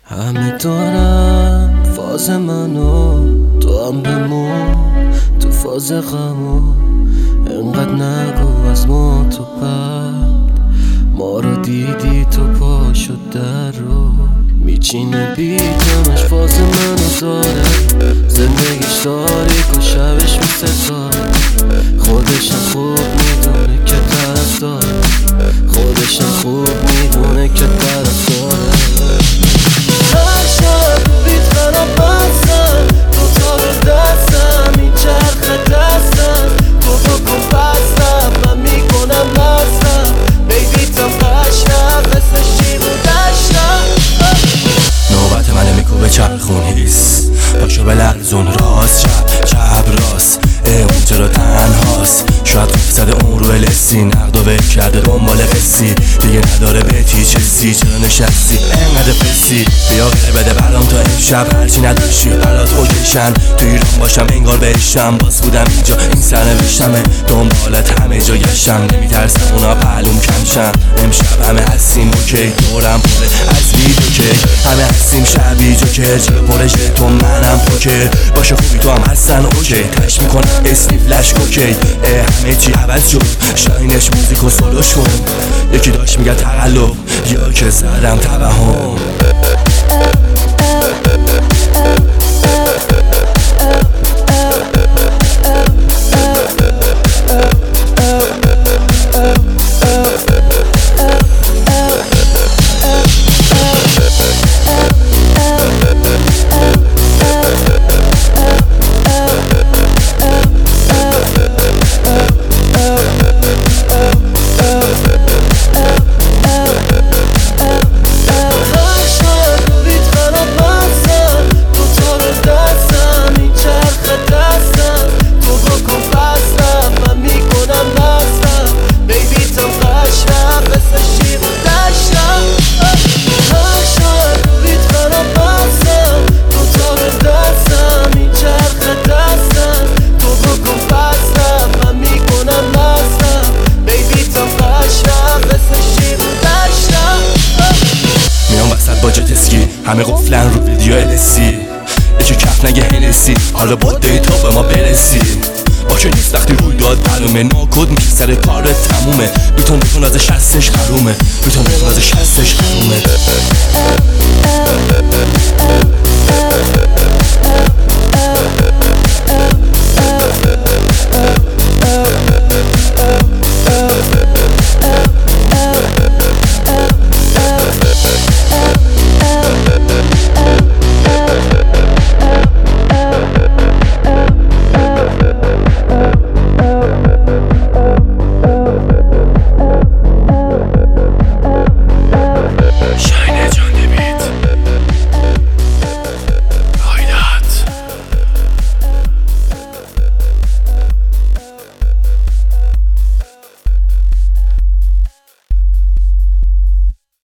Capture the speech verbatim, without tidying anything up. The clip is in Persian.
همه دارن فاز منو، تو هم بمون تو فاز غمو. انقدر نگو از ما تو بعد، ما رو دیدی تو پا شد در رو میچینه بیتمش. فاز منو داره، زندگیش تاریک و شبش میستاره. خودشم خوب میدونه که طرف داره، خودشم خوب میدونه که طرف داره. هر شب رو بیت خراب بستم، تو تا رو دستم میچرخه دستم. تو بکن بستم من میکنم بستم، بیبیتم قشنم مثل شیر و دشتم. نوبت منه میکوبه چرخون هیس، پاشو بلرزون راست چپ چپ راست. اون چرا تنهاست، شاید قفل زده اون رو السی. نقد و ول کرده دنبال قصی، دیگه نداره بهتی چسی. چرا نشستی انقدر فسی، بیا غیر بده برام تا امشب. هرچی نداشتی برات اوکیشن، تو ایران باشم انگار بهشم. باز بودم اینجا این سرنوشتمه، دنبالت همه جا گشتم. نمیترسم اونا پهلوم کمشن، امشب همه هستیم اوکی. دورم پره از ویدیو که همه هستیم شبیه جوکر. جلو پرش تو منم پوکر، باشه خوبی تو هم هستن اوکی. تش میکنم اسمی فلش کوکی، همه چی عوض شد. شاینش موزیک و سولوش کن، یکی داشت میگه تقلب یا که زدم توهم. همه قفلن رو ویدیو السی، یکی کف نگه هنسی. حالا با دیتا به ما برسی، با که نیست وقتی روی داد معلومه. ناکد میشه سر کارت تمومه، بیتون بیتون ازش هستش حرومه، بیتون بیتون ازش هستش حرومه.